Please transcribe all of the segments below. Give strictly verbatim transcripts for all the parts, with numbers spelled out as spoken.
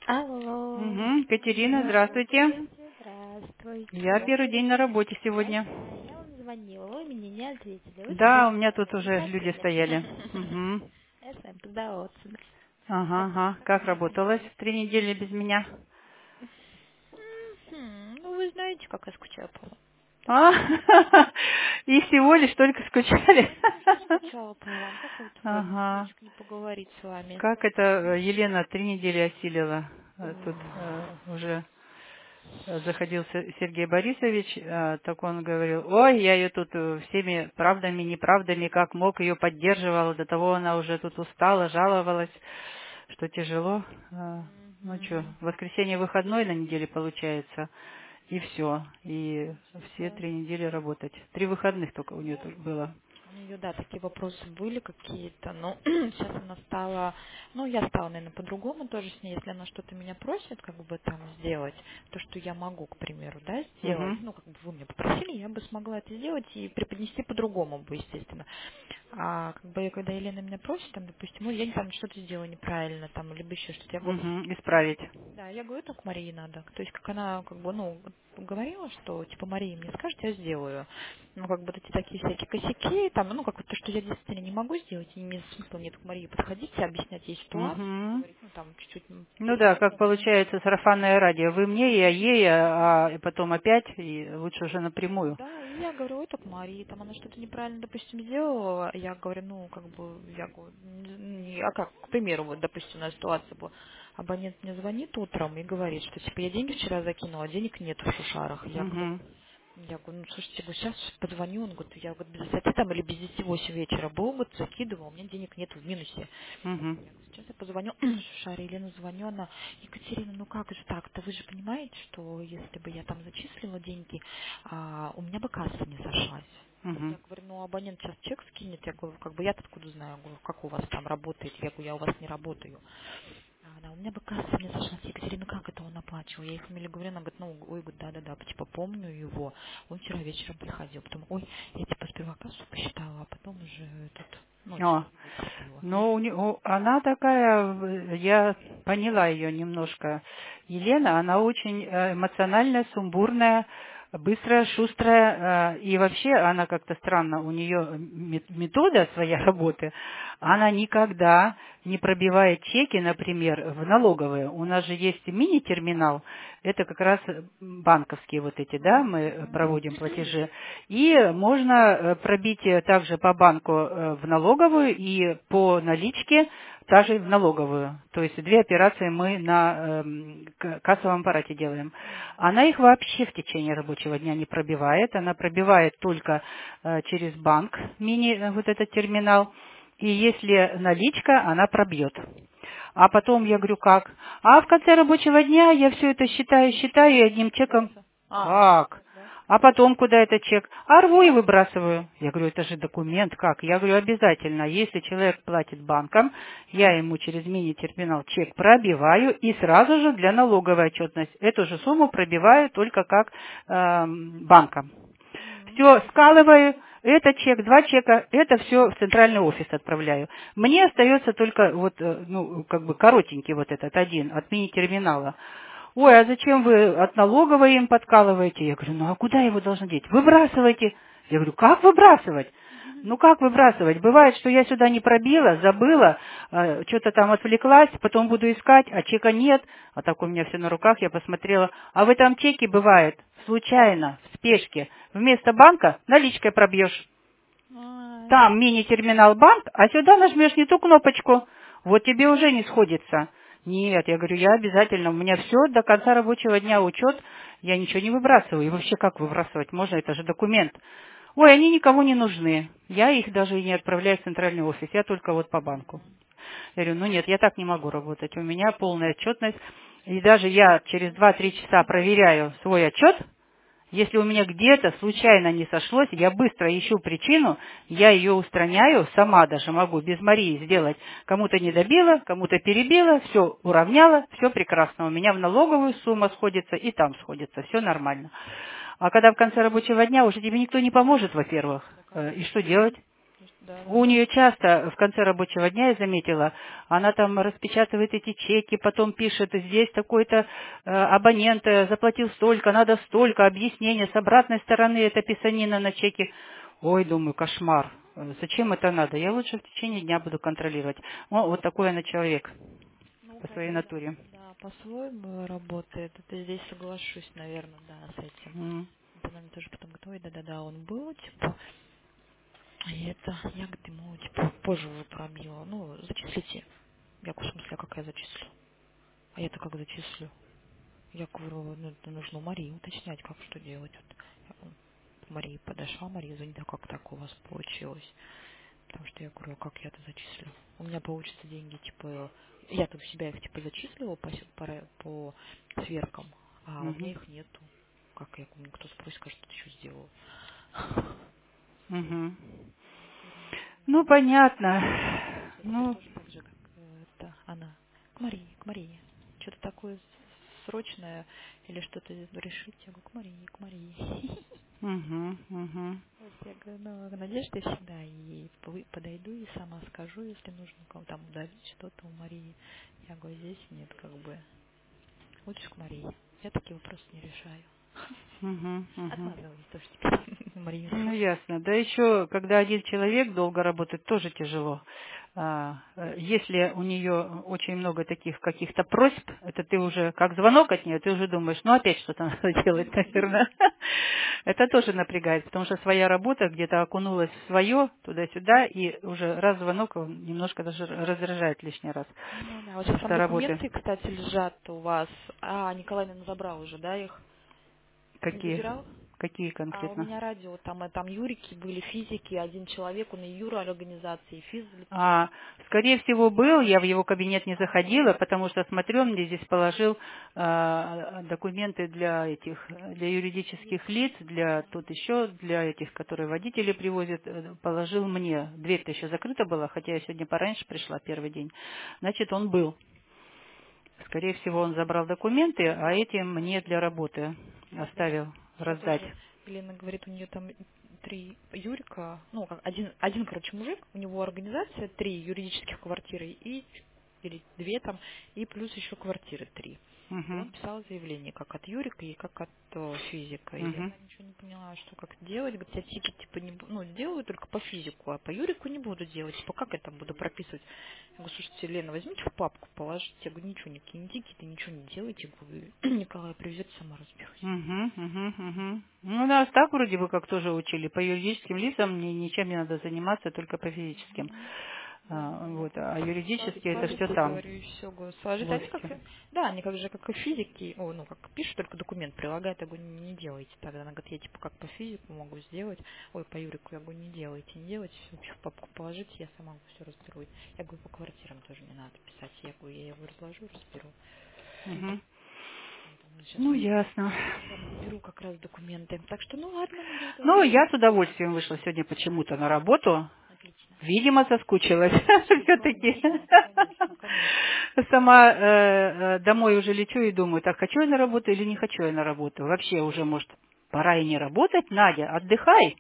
Алло. Угу. Катерина, здравствуйте. Здравствуйте. Я Здравствуйте. первый день на работе Я сегодня. знаю, я вам звонила, вы мне не ответили. Вы Да, у сидели меня тут дома, не уже так люди ли? стояли. Угу. Я с вами тогда отсюда. Ага, Так, ага. как Как мои работалось каникулы? три недели без меня? Мгм. Ну, вы знаете, как я скучаю по вам. Так А? что, И всего лишь только скучали. конечно, скучала по вам. Как вот вот Ага. денечек не поговорить с вами? Как это э, Елена три недели осилила? Э, Тут Ой. э, уже э, заходил Се- Сергей Борисович, э, так он говорил, ой, я ее тут э, всеми правдами, неправдами, как мог, ее поддерживал, до того она уже тут устала, жаловалась, что тяжело. Э, Ну что, Мгм. воскресенье выходной на неделе получается, и все, и Ничего все себе. три недели работать. Три выходных только у нее Ну, тут было. у нее, да, такие вопросы были какие-то, но сейчас она стала, ну, я стала, наверное, по-другому тоже с ней, если она что-то меня просит, как бы там сделать, то, что я могу, к примеру, да, сделать, Угу, ну, как бы вы меня попросили, я бы смогла это сделать и преподнести по-другому бы, естественно. А как бы когда Елена меня просит, там, допустим, ну, я там что-то сделала неправильно, там, либо еще что-то, я говорю, угу, исправить. да, я говорю, так Марии надо. То есть, как она, как бы, ну, вот говорила, что, типа, Мария мне скажет, я сделаю. Ну, как бы, вот эти такие всякие косяки, там, ну, как вот то, что я действительно не могу сделать, и не смысла нет к Марии подходить и объяснять ей ситуацию, Угу. говорить, ну, там, чуть-чуть м, Ну да, как по-другому. получается сарафанное радио. Вы мне, я ей, а а потом опять, и лучше уже напрямую. Да, и я говорю, ой, так Мария, там она что-то неправильно, допустим, сделала. Я говорю, ну, как бы, я говорю, не- не- а как, к примеру, вот, допустим, у нас ситуация была, абонент мне звонит утром и говорит, что, типа, я деньги вчера закинула, а денег нет в шушарах. Я говорю, Угу. я говорю, ну, слушайте, говорю, сейчас позвоню, он говорит, я говорю, без десяти там или без десяти восемь вечера был, бы закидывал, у меня денег нет в минусе. Угу. Я говорю, сейчас я позвоню, Шаре Елену звоню, она, Екатерина, ну как же так-то, вы же понимаете, что если бы я там зачислила деньги, а, у меня бы касса не сошлась. Угу. Я говорю, ну абонент сейчас чек скинет, я говорю, как бы я-то откуда знаю, я говорю, как у вас там работает, я говорю, я у вас не работаю. А она, у меня бы касса не сошлась. Екатерина, как это он оплачивал? Я ей фамилию говорю, она говорит, ну, ой, говорит, да-да-да, типа, помню его. Он вчера вечером приходил. Потом, ой, я типа сперва кассу посчитала, а потом уже этот, ну, О, типа, не вытерпела. ну, у не- у- она такая, э, я поняла ее немножко. Елена, она очень э, эмоциональная, сумбурная, быстрая, шустрая, э, и вообще она как-то странно, у нее метода своей работы, она никогда не пробивает чеки, например, в налоговые. У нас же есть мини-терминал, это как раз банковские вот эти, да, мы проводим платежи. И можно э, пробить э, также по банку э, в налоговую и по наличке также в налоговую. То есть две операции мы на эм, к- кассовом аппарате делаем. Она их вообще в течение рабочего дня не пробивает. Она пробивает только э, через банк мини э, вот этот терминал. И если наличка, она пробьет. А потом я говорю, как? А в конце рабочего дня я все это считаю, считаю и одним чеком. Получается. А, ну, Как? да. А потом куда этот чек? А рву и выбрасываю. Я говорю, это же документ, как? Я говорю, обязательно, если человек платит банком, я ему через мини-терминал чек пробиваю и сразу же для налоговой отчетности эту же сумму пробиваю только как эм, банком. М. Все, скалываю, это чек, два чека, это все в центральный офис отправляю. Мне остается только вот, э, ну, как бы коротенький вот этот один от мини-терминала. Ой, а зачем вы от налоговой им подкалываете? Я говорю, ну а куда его должны деть? Выбрасывайте. Я говорю, как выбрасывать? Ну как выбрасывать? Бывает, что я сюда не пробила, забыла, э, что-то там отвлеклась, потом буду искать, а чека нет. А так у меня все на руках, я посмотрела. А в этом чеке бывает случайно, в спешке, вместо банка наличкой пробьешь. Ай. Там мини-терминал банк, а сюда нажмешь не ту кнопочку. Вот тебе уже не сходится. Нет, я говорю, я обязательно, у меня все до конца рабочего дня учет, я ничего не выбрасываю. И вообще как выбрасывать можно, это же документ. Ой, они никому не нужны. Я их даже и не отправляю в центральный офис, я только вот по банку. Я говорю, ну нет, я так не могу работать, у меня полная отчетность. И даже я через два-три часа проверяю свой отчет, если у меня где-то случайно не сошлось, я быстро ищу причину, я ее устраняю, сама даже могу без Марии сделать. Кому-то не добила, кому-то перебила, все уравняла, все прекрасно. У меня в налоговую сумма сходится и там сходится, все нормально. А когда в конце рабочего дня уже тебе никто не поможет, во-первых. Да, Э, И конечно. что делать? И Да, да, У да. нее часто в конце рабочего дня, я заметила, она там распечатывает эти чеки, потом пишет, здесь такой-то э, абонент э, заплатил столько, надо столько, объяснение, с обратной стороны это писанина на чеке. Ой, думаю, кошмар. Э, Зачем это надо? Я лучше в течение дня буду контролировать. О, вот такой она человек Ну, по своей каждый, да, натуре. да, по-своему работает. Это здесь соглашусь, наверное, да, с этим. М, Это, наверное, тоже потом говорит, ой, да-да-да, он был, типа, и это, я, говорит, ему, типа, позже уже пробила. Ну, зачислите. Я говорю, в смысле, а как я зачислю? А я-то как зачислю? Я говорю, ну, это нужно у Марии уточнять, как что делать. Вот. Я, ну, к Марии подошла, Мария звонит, а как так у вас получилось? Потому что я говорю, а как я это зачислю? У меня получится деньги, типа, я тут в себя их, типа, зачислила по, с- по, ре- по сверкам, а у меня мгм, их нету. Как я, говорю, кто спросит, скажет, что ты что сделал? мгм. Говорю, Ну, ну, понятно. я теперь Ну, тоже так же, как э, это, она. К Марии, к Марии. Что-то такое с- срочное или что-то решить? Я говорю, к Марии, к Марии. мгм, мгм. Вот я говорю, ну, надежда всегда, и вы- подойду и сама скажу, если нужно кому там удалить что-то у Марии. Я говорю, здесь нет, как бы, лучше к Марии. Я такие вопросы не решаю. Мгм, мгм. Отмазываюсь тоже теперь Марию. Ну, ясно. Да еще, когда один человек долго работает, тоже тяжело. А, э, Если у нее очень много таких каких-то просьб, это ты уже, как звонок от нее, ты уже думаешь, ну, опять что-то надо делать, наверное. Это тоже напрягает, потому что своя работа где-то окунулась в свое, туда-сюда, и уже раз звонок он немножко даже раздражает лишний раз Ну да, вот сейчас там после работы. документы, кстати, лежат у вас. А, Николай, наверное, забрал уже, да, их? Не Какие? забирал? Какие А у конкретно? меня радио, там, э, там юрики были, физики, один человек, он и юра организации, физ. А, скорее всего, был, я в его кабинет не заходила, потому что, смотрю, он мне здесь положил а, документы для этих, для юридических лиц, для тут еще, для этих, которые водители привозят, э, положил мне. Дверь-то еще закрыта была, хотя я сегодня пораньше пришла, первый день. Значит, он был. Скорее всего, он забрал документы, а эти мне для работы Вот я оставил я раздать. тоже, Елена говорит, у нее там три Юрика, ну, как один, один, короче, мужик, у него организация, три юридических квартиры и или две там, и плюс еще квартиры три. И он Мгм, писал заявление как от Юрика и как от э, физика. И мгм, она ничего не поняла, что как делать. Говорит, я тикет типа не бу- ну, сделаю только по физику, а по Юрику не буду делать. Типа как я там буду прописывать? Я говорю, слушайте, Лена, возьмите в папку, положите. Я говорю, ничего, никакие не тикеты, ничего не делайте. Я говорю, Николай привезет, сама разберусь. мгм, мгм, мгм. Ну, нас так вроде бы как тоже учили. По юридическим лицам ни- ничем не надо заниматься, только по физическим. Да, А, да, вот. да. А Сложи- юридические это все Сложите, там, говорю, и все, говорю, в сложите. Они как, офисе. и- да, они как же, как и физики, о, ну, как пишут, только документ прилагают, я говорю, не делайте тогда. Она говорит, я типа как по физику могу сделать, ой, по Юрику, я говорю, не делайте, не делайте, все, в папку положите, я сама все разберу. Я говорю, по квартирам тоже не надо писать, я говорю, я его разложу, разберу. Мгм. Сейчас Ну, вот ясно. беру как раз документы. Так что, ну ладно, надежда, Ну, ладно. я с удовольствием вышла сегодня почему-то на работу. Отлично. Видимо, соскучилась Ну, все-таки. конечно, конечно, конечно. Сама э, э, домой уже лечу и думаю, так, хочу я на работу или не хочу я на работу. Вообще уже, может, пора и не работать, Надя, отдыхай.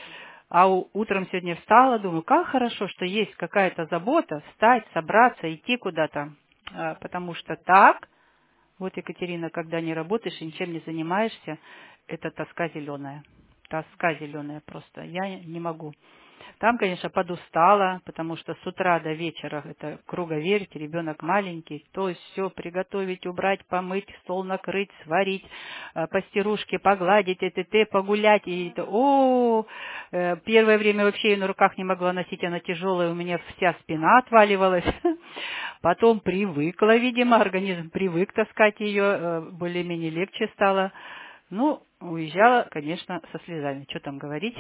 А у- утром сегодня встала, думаю, как хорошо, что есть какая-то забота, встать, собраться, идти куда-то. А, Потому что так, вот, Екатерина, когда не работаешь и ничем не занимаешься, это тоска зеленая. Тоска зеленая просто. Я не могу. Там, конечно, подустала, потому что с утра до вечера это круговерть, ребенок маленький, то все приготовить, убрать, помыть, стол накрыть, сварить, э, постирушки погладить, и т.т. погулять. И это, о, э, первое время вообще ее на руках не могла носить, она тяжелая, у меня вся спина отваливалась. Потом привыкла, видимо, организм привык таскать ее, э, более-менее легче стало. Ну, уезжала, конечно, со слезами. Что там говорить?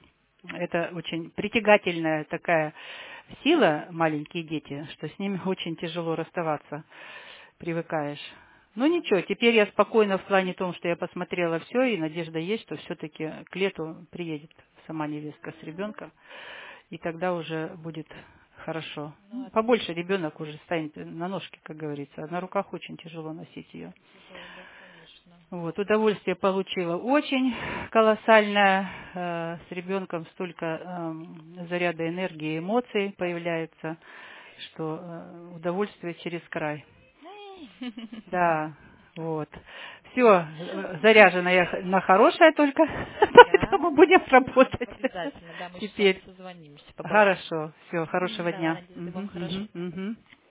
Это очень притягательная такая сила, маленькие дети, что с ними очень тяжело расставаться, привыкаешь. Ну ничего, теперь я спокойна в плане том, что я посмотрела все, и надежда есть, что все-таки к лету приедет сама невестка с ребенком, и тогда уже будет хорошо. Ну, Побольше отлично. ребенок уже станет на ножки, как говорится, а на руках очень тяжело носить ее. Тяжело, да, конечно. Вот, удовольствие получила очень колоссальное. Э, С ребенком столько эм, заряда энергии и эмоций появляется, что э, удовольствие через край. Да, вот. Все, заряжена я х- на хорошее только, Да, поэтому да, будем работать обязательно, да, мы еще с вами теперь. созвонимся, поболтаем. Хорошо, все, Мгм. хорошего Да, дня. надеюсь, да, вам Мгм, хорошего мгм, дня. мгм.